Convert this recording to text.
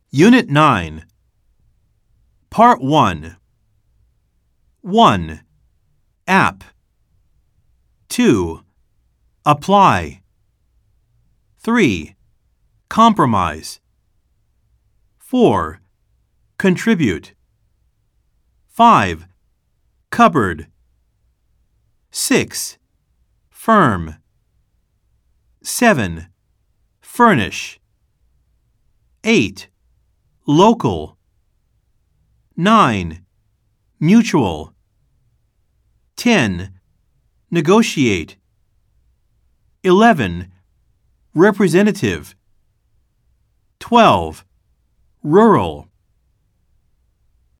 Unit 9. Part 1. 1. App. 2. Apply. 3. Compromise. 4. Contribute. 5. Cupboard. 6. Firm. 7. Furnish. 8. Local. 9. Mutual. 10. Negotiate. 11. Representative. 12. Rural.